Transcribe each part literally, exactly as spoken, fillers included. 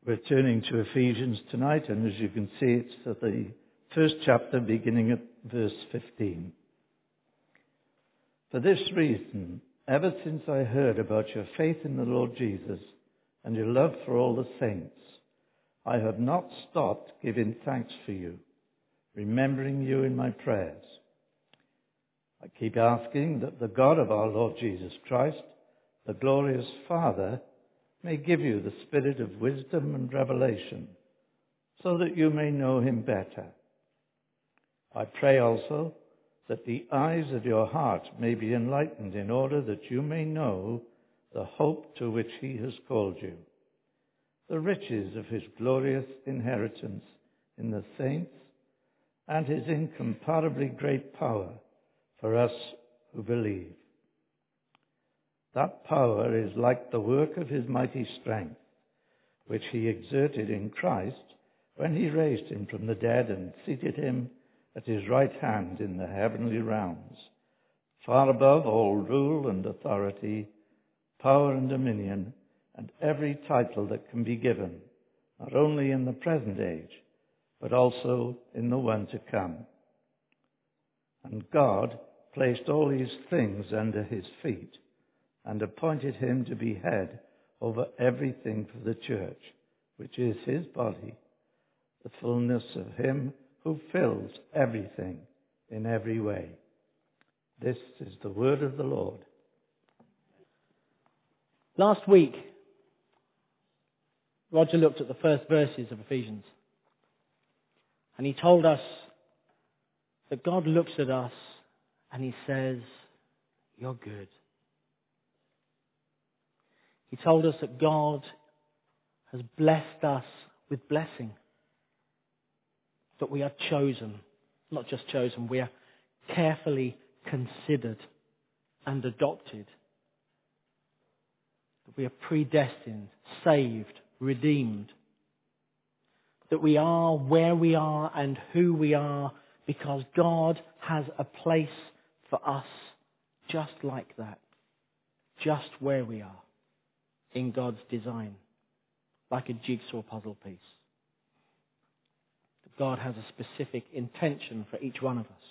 We're turning to Ephesians tonight, and as you can see, it's at the first chapter, beginning at verse fifteen. For this reason, ever since I heard about your faith in the Lord Jesus and your love for all the saints, I have not stopped giving thanks for you, remembering you in my prayers. I keep asking that the God of our Lord Jesus Christ, the glorious Father, may give you the spirit of wisdom and revelation, so that you may know him better. I pray also that the eyes of your heart may be enlightened, in order that you may know the hope to which he has called you, the riches of his glorious inheritance in the saints, and his incomparably great power for us who believe. That power is like the work of his mighty strength, which he exerted in Christ when he raised him from the dead and seated him at his right hand in the heavenly realms, far above all rule and authority, power and dominion, and every title that can be given, not only in the present age, but also in the one to come. And God placed all these things under his feet, and appointed him to be head over everything for the church, which is his body, the fullness of him who fills everything in every way. This is the word of the Lord. Last week, Roger looked at the first verses of Ephesians, and he told us that God looks at us and he says, "You're good." He told us that God has blessed us with blessing. That we are chosen. Not just chosen, we are carefully considered and adopted. That we are predestined, saved, redeemed. That we are where we are and who we are because God has a place for us just like that. Just where we are. In God's design, like a jigsaw puzzle piece. God has a specific intention for each one of us.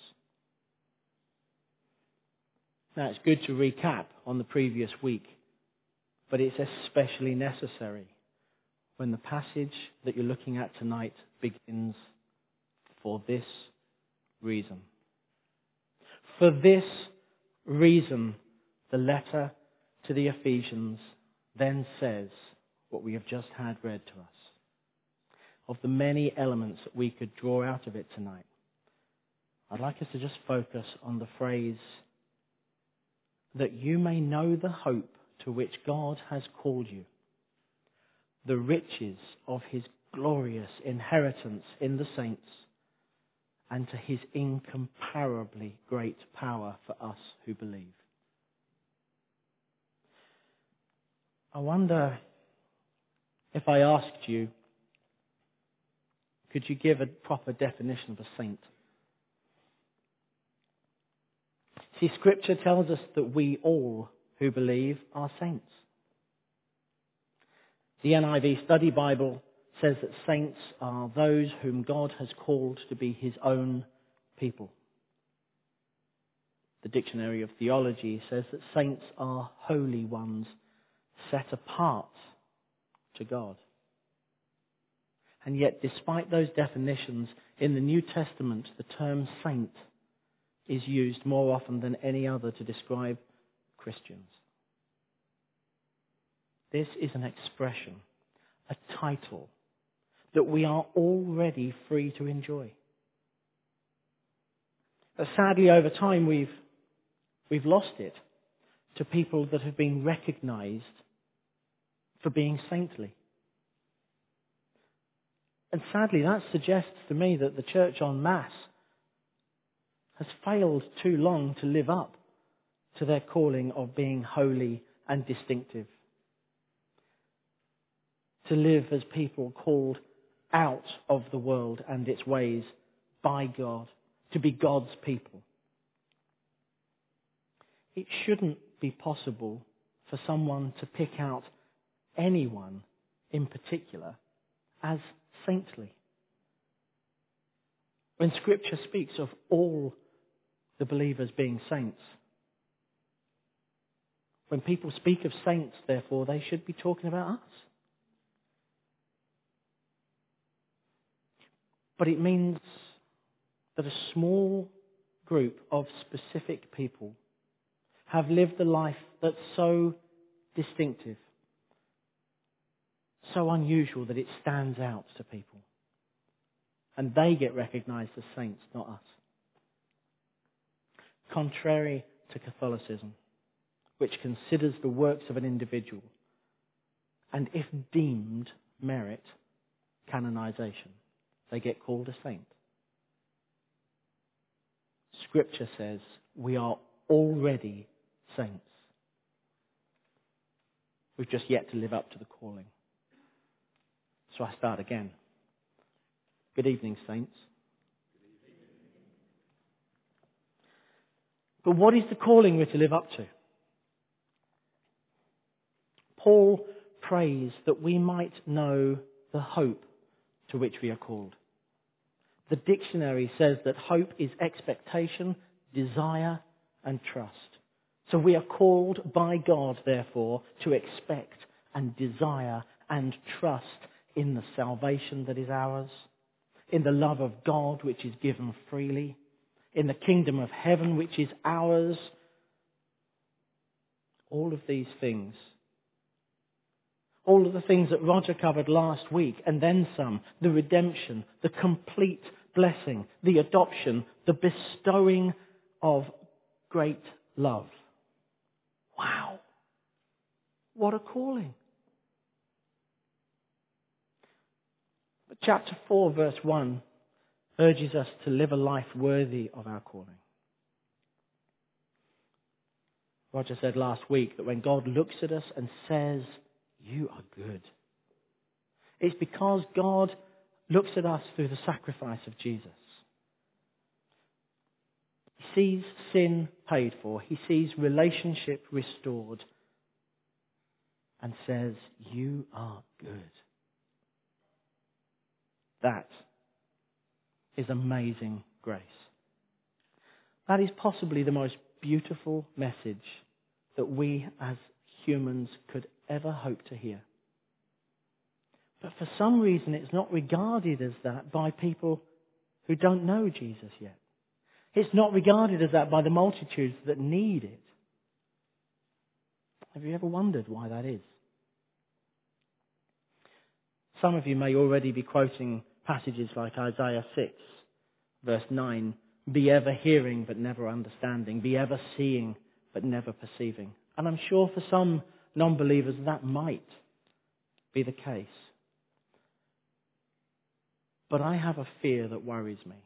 Now, it's good to recap on the previous week, but it's especially necessary when the passage that you're looking at tonight begins for this reason. For this reason, the letter to the Ephesians then says what we have just had read to us. Of the many elements that we could draw out of it tonight, I'd like us to just focus on the phrase, that you may know the hope to which God has called you, the riches of his glorious inheritance in the saints, and to his incomparably great power for us who believe. I wonder if I asked you, could you give a proper definition of a saint? See, Scripture tells us that we all who believe are saints. The N I V Study Bible says that saints are those whom God has called to be his own people. The Dictionary of Theology says that saints are holy ones, set apart to God. And yet, despite those definitions, in the New Testament, the term saint is used more often than any other to describe Christians. This is an expression, a title, that we are already free to enjoy. But sadly, over time, we've, we've lost it to people that have been recognized for being saintly. And sadly, that suggests to me that the church en masse has failed too long to live up to their calling of being holy and distinctive. To live as people called out of the world and its ways by God, to be God's people. It shouldn't be possible for someone to pick out anyone in particular as saintly. When Scripture speaks of all the believers being saints, when people speak of saints, therefore, they should be talking about us. But it means that a small group of specific people have lived a life that's so distinctive, so unusual that it stands out to people. And they get recognized as saints, not us. Contrary to Catholicism, which considers the works of an individual and, if deemed, merit canonization, they get called a saint. Scripture says we are already saints. We've just yet to live up to the calling. So I start again. Good evening, saints. But what is the calling we're to live up to? Paul prays that we might know the hope to which we are called. The dictionary says that hope is expectation, desire, and trust. So we are called by God, therefore, to expect and desire and trust in the salvation that is ours, in the love of God which is given freely, in the kingdom of heaven which is ours. All of these things, all of the things that Roger covered last week, and then some, the redemption, the complete blessing, the adoption, the bestowing of great love. Wow! What a calling! But chapter four, verse one, urges us to live a life worthy of our calling. Roger said last week that when God looks at us and says, "You are good," it's because God looks at us through the sacrifice of Jesus. He sees sin paid for. He sees relationship restored and says, "You are good." That is amazing grace. That is possibly the most beautiful message that we as humans could ever hope to hear. But for some reason it's not regarded as that by people who don't know Jesus yet. It's not regarded as that by the multitudes that need it. Have you ever wondered why that is? Some of you may already be quoting passages like Isaiah six, verse nine, "Be ever hearing but never understanding, be ever seeing but never perceiving." And I'm sure for some non-believers that might be the case. But I have a fear that worries me.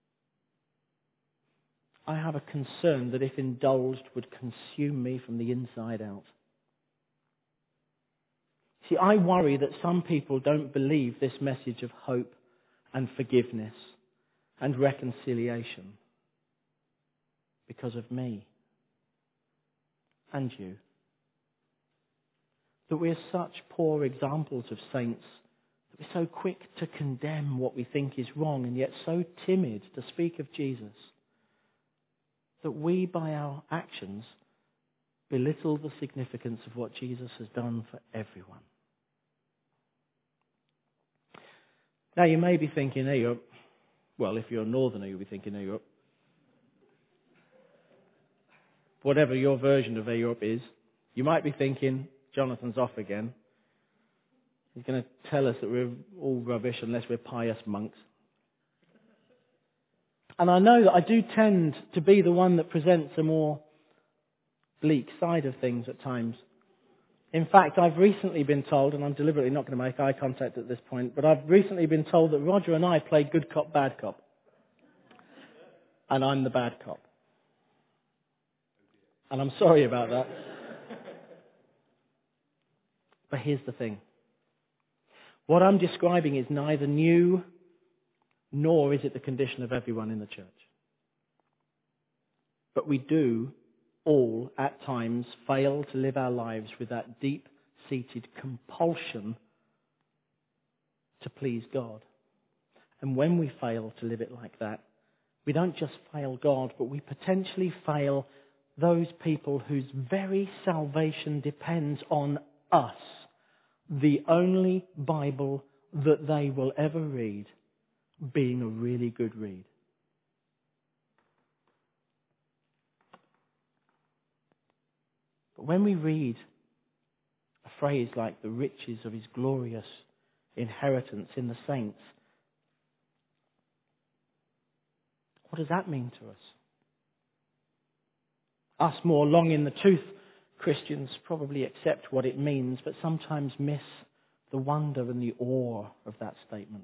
I have a concern that if indulged would consume me from the inside out. See, I worry that some people don't believe this message of hope and forgiveness and reconciliation because of me and you. That we're such poor examples of saints, that we're so quick to condemn what we think is wrong and yet so timid to speak of Jesus, that we, by our actions, belittle the significance of what Jesus has done for everyone. Now you may be thinking, hey, you're, well, if you're a northerner, you'll be thinking, hey, you're, whatever your version of Europe is, you might be thinking, Jonathan's off again. He's going to tell us that we're all rubbish unless we're pious monks. And I know that I do tend to be the one that presents a more bleak side of things at times. In fact, I've recently been told, and I'm deliberately not going to make eye contact at this point, but I've recently been told that Roger and I play good cop, bad cop. And I'm the bad cop. And I'm sorry about that. But here's the thing. What I'm describing is neither new nor is it the condition of everyone in the church. But we do all, at times, fail to live our lives with that deep-seated compulsion to to please God. And when we fail to live it like that, we don't just fail God, but we potentially fail those people whose very salvation depends on us, the only Bible that they will ever read, being a really good read. But when we read a phrase like the riches of his glorious inheritance in the saints, what does that mean to us? Us more long in the tooth Christians probably accept what it means, but sometimes miss the wonder and the awe of that statement.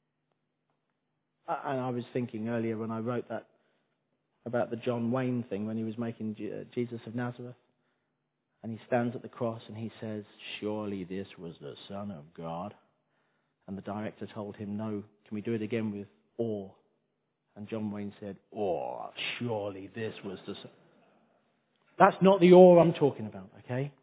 And I was thinking earlier when I wrote that about the John Wayne thing when he was making Jesus of Nazareth. And he stands at the cross and he says, "Surely this was the Son of God." And the director told him, "No, can we do it again with awe?" And John Wayne said, "Oh, surely this was the Son." That's not the awe I'm talking about, okay?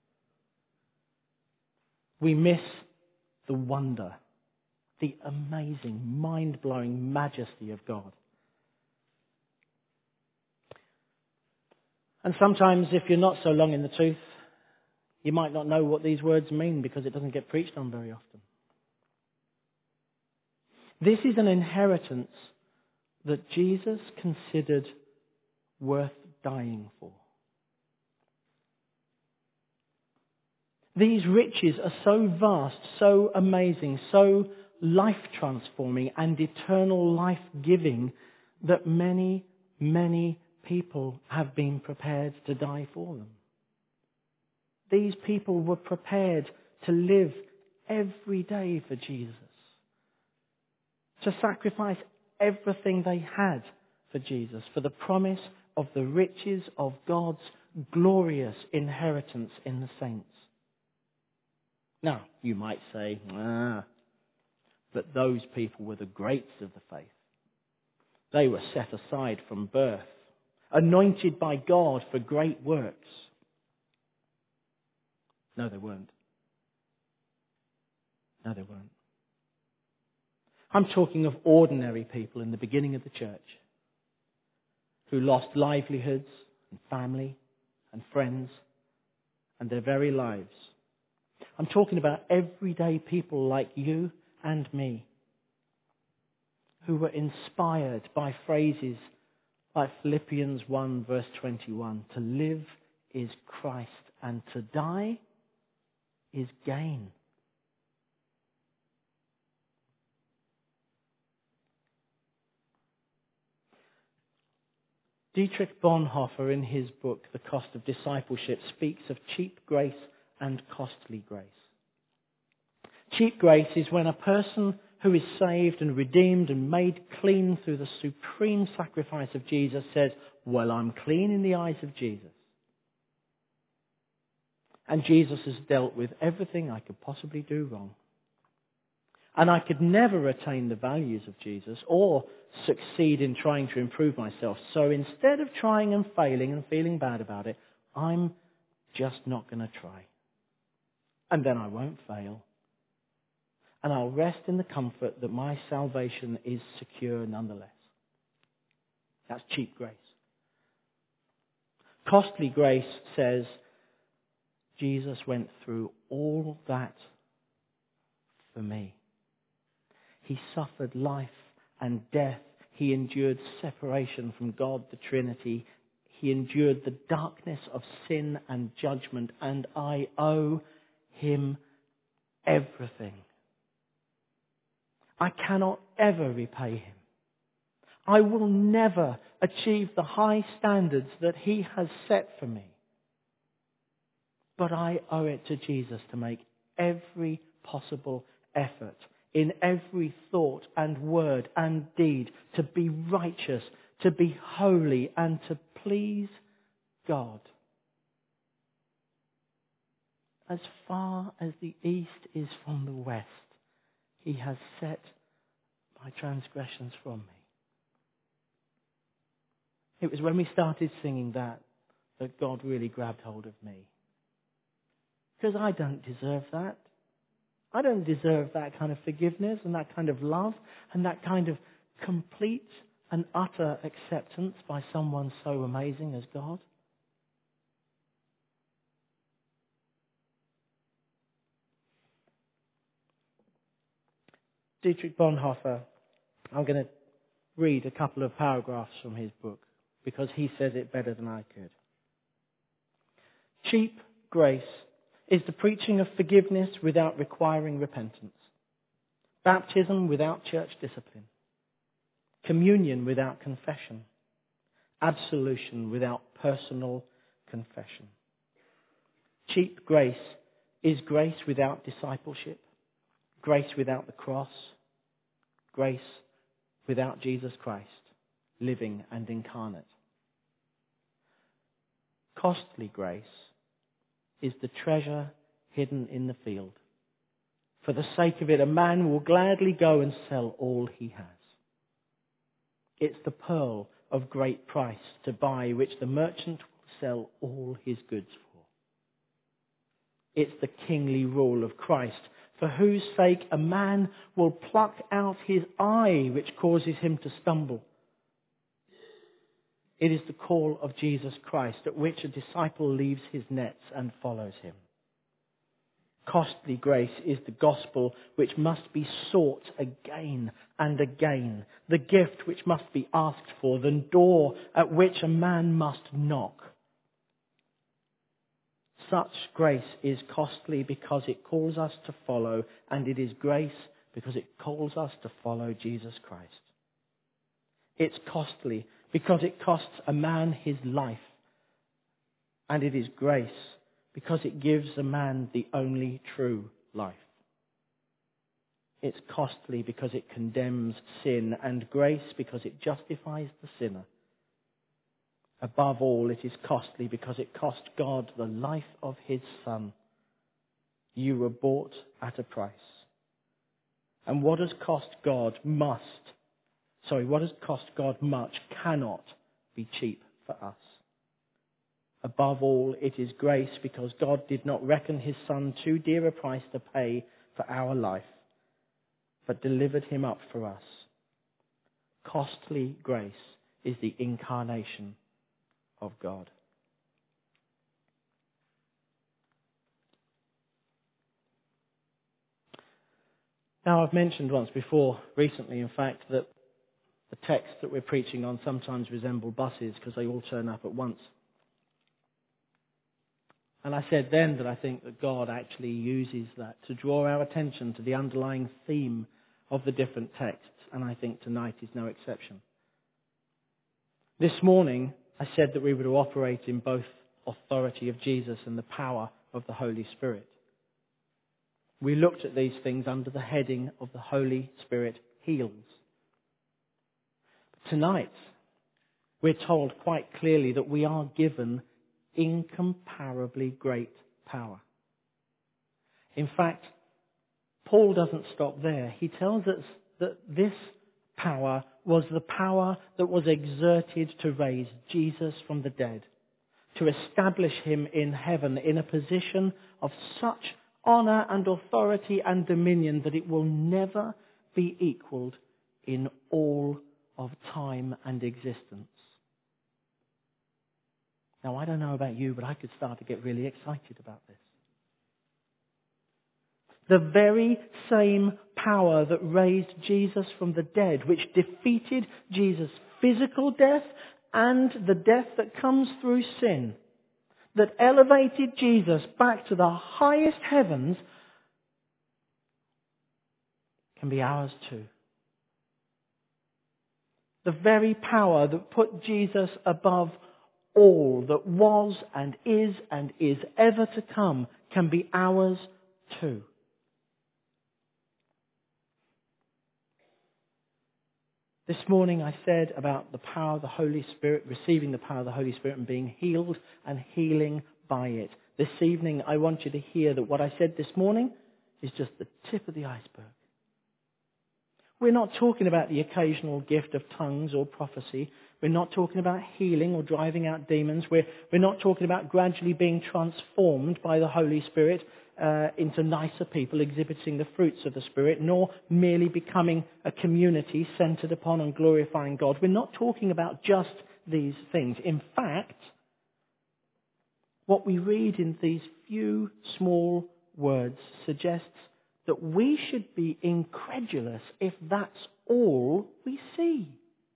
We miss the wonder, the amazing, mind-blowing majesty of God. And sometimes if you're not so long in the tooth, you might not know what these words mean because it doesn't get preached on very often. This is an inheritance that Jesus considered worth dying for. These riches are so vast, so amazing, so life-transforming and eternal life-giving that many, many people have been prepared to die for them. These people were prepared to live every day for Jesus, to sacrifice everything they had for Jesus, for the promise of the riches of God's glorious inheritance in the saints. Now, you might say, ah, but those people were the greats of the faith. They were set aside from birth, anointed by God for great works. No, they weren't. No, they weren't. I'm talking of ordinary people in the beginning of the church who lost livelihoods and family and friends and their very lives. I'm talking about everyday people like you and me who were inspired by phrases like Philippians one verse twenty-one, to live is Christ and to die is gain. Dietrich Bonhoeffer, in his book, The Cost of Discipleship, speaks of cheap grace and costly grace. Cheap grace is when a person who is saved and redeemed and made clean through the supreme sacrifice of Jesus says, "Well, I'm clean in the eyes of Jesus. And Jesus has dealt with everything I could possibly do wrong. And I could never attain the values of Jesus or succeed in trying to improve myself. So instead of trying and failing and feeling bad about it, I'm just not going to try. And then I won't fail. And I'll rest in the comfort that my salvation is secure nonetheless." That's cheap grace. Costly grace says, Jesus went through all that for me. He suffered life and death. He endured separation from God, the Trinity. He endured the darkness of sin and judgment, and I owe him everything. I cannot ever repay him. I will never achieve the high standards that he has set for me. But I owe it to Jesus to make every possible effort in every thought and word and deed to be righteous, to be holy, and to please God. As far as the east is from the west, he has set my transgressions from me. It was when we started singing that that God really grabbed hold of me. Because I don't deserve that. I don't deserve that kind of forgiveness and that kind of love and that kind of complete and utter acceptance by someone so amazing as God. Dietrich Bonhoeffer, I'm going to read a couple of paragraphs from his book because he says it better than I could. Cheap grace is the preaching of forgiveness without requiring repentance, baptism without church discipline, communion without confession, absolution without personal confession. Cheap grace is grace without discipleship, grace without the cross, grace without Jesus Christ, living and incarnate. Costly grace is the treasure hidden in the field. For the sake of it, a man will gladly go and sell all he has. It's the pearl of great price to buy, which the merchant will sell all his goods for. It's the kingly rule of Christ, for whose sake a man will pluck out his eye, which causes him to stumble. It is the call of Jesus Christ, at which a disciple leaves his nets and follows him. Costly grace is the gospel which must be sought again and again, the gift which must be asked for, the door at which a man must knock. Such grace is costly because it calls us to follow, and it is grace because it calls us to follow Jesus Christ. It's costly because it costs a man his life, and it is grace because it gives a man the only true life. It's costly because it condemns sin, and grace because it justifies the sinner. Above all, it is costly because it cost God the life of his Son. You were bought at a price. And what has cost God must, sorry, what has cost God much cannot be cheap for us. Above all, it is grace because God did not reckon his Son too dear a price to pay for our life, but delivered him up for us. Costly grace is the incarnation of God. Now, I've mentioned once before, recently in fact, that the texts that we're preaching on sometimes resemble buses because they all turn up at once. And I said then that I think that God actually uses that to draw our attention to the underlying theme of the different texts, and I think tonight is no exception. This morning, I said that we were to operate in both authority of Jesus and the power of the Holy Spirit. We looked at these things under the heading of the Holy Spirit heals. Tonight, we're told quite clearly that we are given incomparably great power. In fact, Paul doesn't stop there. He tells us that this power was the power that was exerted to raise Jesus from the dead, to establish him in heaven in a position of such honor and authority and dominion that it will never be equaled in all of time and existence. Now, I don't know about you, but I could start to get really excited about this. The very same power that raised Jesus from the dead, which defeated Jesus' physical death and the death that comes through sin, that elevated Jesus back to the highest heavens, can be ours too. The very power that put Jesus above all that was and is and is ever to come can be ours too. This morning I said about the power of the Holy Spirit, receiving the power of the Holy Spirit and being healed and healing by it. This evening I want you to hear that what I said this morning is just the tip of the iceberg. We're not talking about the occasional gift of tongues or prophecy. We're not talking about healing or driving out demons. We're, we're not talking about gradually being transformed by the Holy Spirit uh, into nicer people exhibiting the fruits of the Spirit, nor merely becoming a community centered upon and glorifying God. We're not talking about just these things. In fact, what we read in these few small words suggests that we should be incredulous if that's all we see.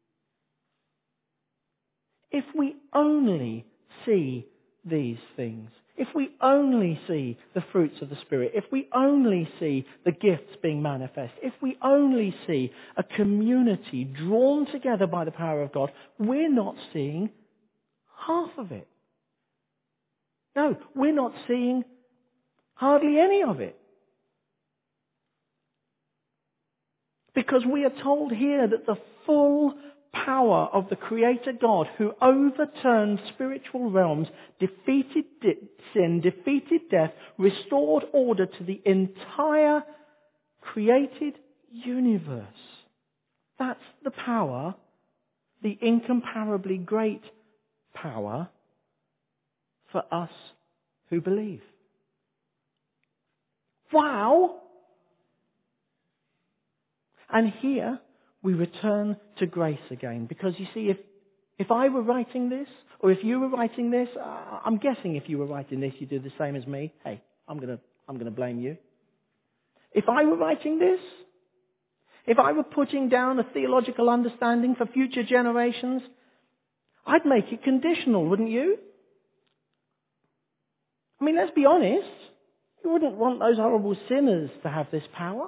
If we only see these things, if we only see the fruits of the Spirit, if we only see the gifts being manifest, if we only see a community drawn together by the power of God, we're not seeing half of it. No, we're not seeing hardly any of it. Because we are told here that the full power of the Creator God, who overturned spiritual realms, defeated di- sin, defeated death, restored order to the entire created universe. That's the power, the incomparably great power for us who believe. Wow! And here we return to grace again. Because you see, if, if I were writing this, or if you were writing this, uh, I'm guessing if you were writing this, you'd do the same as me. Hey, I'm going to I'm going to blame you. If I were writing this, if I were putting down a theological understanding for future generations, I'd make it conditional, wouldn't you? I mean, let's be honest. You wouldn't want those horrible sinners to have this power.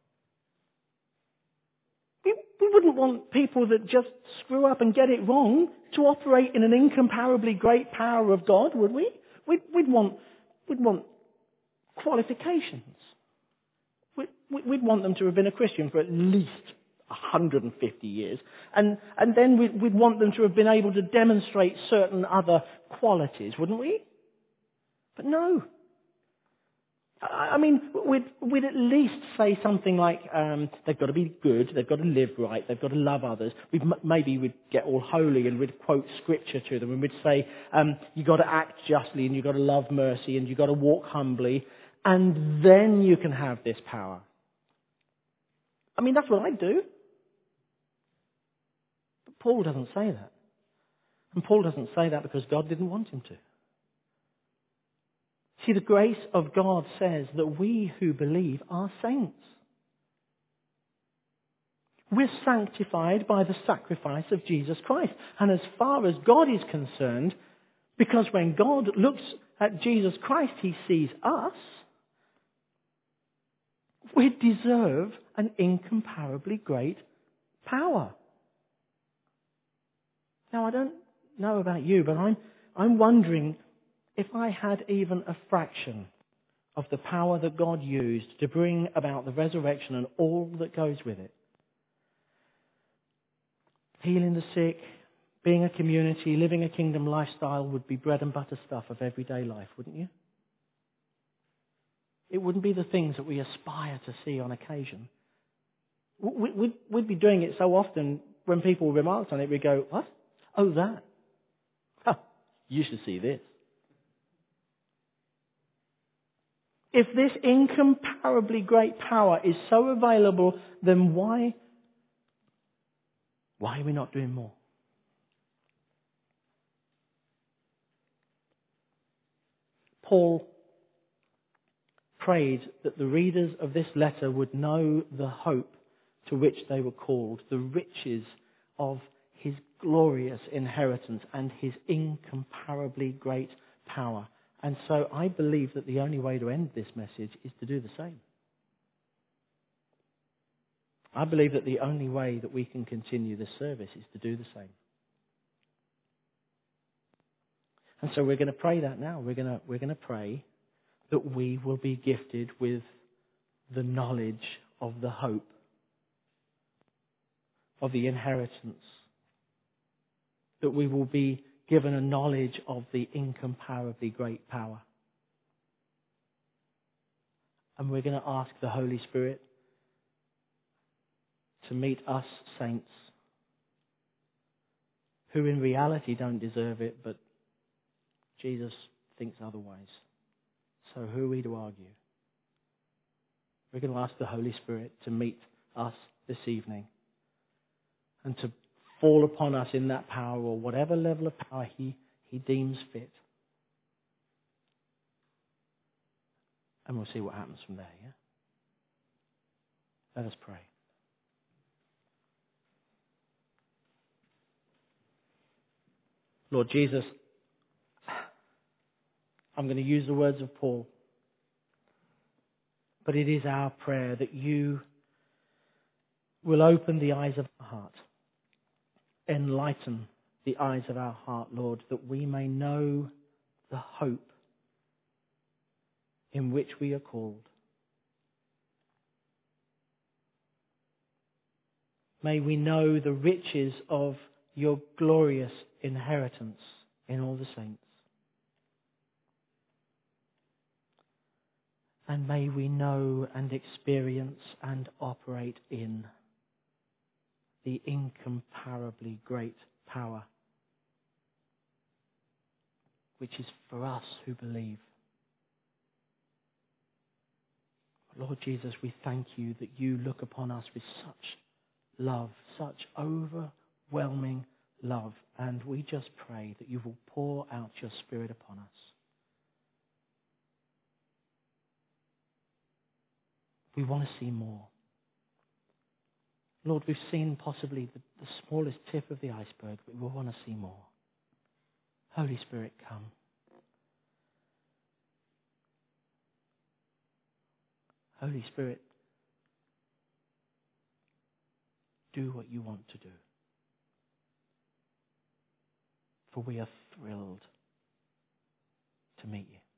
We wouldn't want people that just screw up and get it wrong to operate in an incomparably great power of God, would we? We'd, we'd want, we'd want qualifications. We'd, we'd want them to have been a Christian for at least one hundred fifty years. And, and then we'd, we'd want them to have been able to demonstrate certain other qualities, wouldn't we? But no. I mean, we'd, we'd at least say something like um, they've got to be good, they've got to live right, they've got to love others. We'd, maybe we'd get all holy and we'd quote scripture to them and we'd say um, you've got to act justly and you've got to love mercy and you've got to walk humbly and then you can have this power. I mean, that's what I'd do. But Paul doesn't say that. And Paul doesn't say that because God didn't want him to. See, the grace of God says that we who believe are saints. We're sanctified by the sacrifice of Jesus Christ. And as far as God is concerned, because when God looks at Jesus Christ, he sees us, we deserve an incomparably great power. Now, I don't know about you, but I'm, I'm wondering if I had even a fraction of the power that God used to bring about the resurrection and all that goes with it. Healing the sick, being a community, living a kingdom lifestyle would be bread and butter stuff of everyday life, wouldn't you? It wouldn't be the things that we aspire to see on occasion. We'd, we'd be doing it so often when people remarked on it, we'd go, what? Oh, that? Huh, you should see this. If this incomparably great power is so available, then why, why are we not doing more? Paul prayed that the readers of this letter would know the hope to which they were called, the riches of his glorious inheritance and his incomparably great power. And so I believe that the only way to end this message is to do the same. I believe that the only way that we can continue this service is to do the same. And so we're going to pray that now. We're going to, we're going to pray that we will be gifted with the knowledge of the hope, of the inheritance, that we will be given a knowledge of the incomparably great power. And we're going to ask the Holy Spirit to meet us saints who in reality don't deserve it, but Jesus thinks otherwise. So who are we to argue? We're going to ask the Holy Spirit to meet us this evening and to fall upon us in that power, or whatever level of power He, he deems fit. And we'll see what happens from there, yeah? Let us pray. Lord Jesus, I'm going to use the words of Paul, but it is our prayer that you will open the eyes of our heart, enlighten the eyes of our heart, Lord, that we may know the hope in which we are called. May we know the riches of your glorious inheritance in all the saints. And may we know and experience and operate in the incomparably great power which is for us who believe. Lord Jesus, we thank you that you look upon us with such love, such overwhelming love, and we just pray that you will pour out your Spirit upon us. We want to see more. Lord, we've seen possibly the, the smallest tip of the iceberg, but we want to see more. Holy Spirit, come. Holy Spirit, do what you want to do. For we are thrilled to meet you.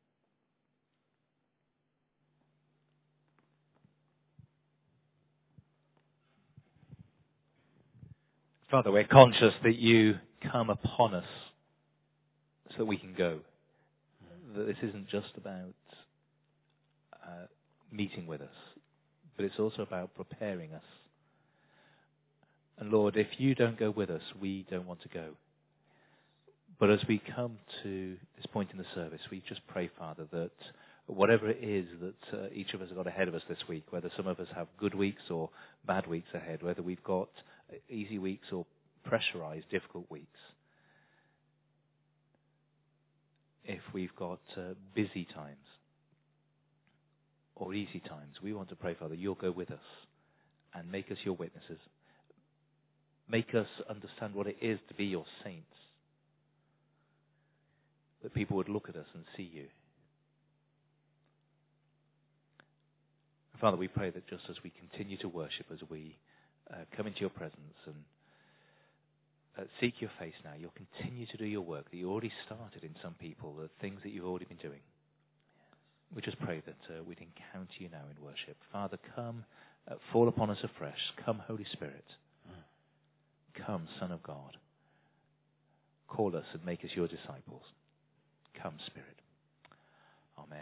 Father, we're conscious that you come upon us so that we can go. That this isn't just about uh, meeting with us, but it's also about preparing us. And Lord, if you don't go with us, we don't want to go. But as we come to this point in the service, we just pray, Father, that whatever it is that uh, each of us have got ahead of us this week, whether some of us have good weeks or bad weeks ahead, whether we've got easy weeks or pressurized, difficult weeks, if we've got uh, busy times or easy times, we want to pray, Father, you'll go with us and make us your witnesses. Make us understand what it is to be your saints. That people would look at us and see you. Father, we pray that just as we continue to worship, as we uh, come into your presence and uh, seek your face now, you'll continue to do your work that you already started in some people, the things that you've already been doing. We just pray that uh, we'd encounter you now in worship. Father, come, uh, fall upon us afresh. Come, Holy Spirit. Come, Son of God. Call us and make us your disciples. Come, Spirit. Amen.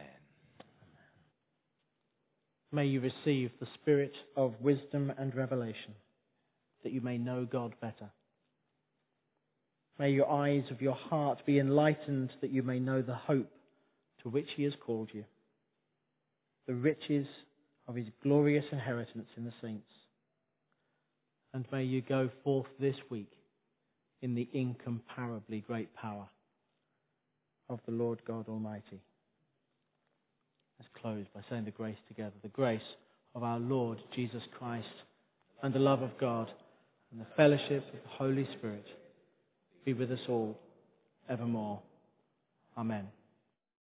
May you receive the spirit of wisdom and revelation, that you may know God better. May your eyes of your heart be enlightened, that you may know the hope to which he has called you, the riches of his glorious inheritance in the saints. And may you go forth this week in the incomparably great power of the Lord God Almighty. Let's close by saying the grace together. The grace of our Lord Jesus Christ and the love of God and the fellowship of the Holy Spirit be with us all evermore. Amen.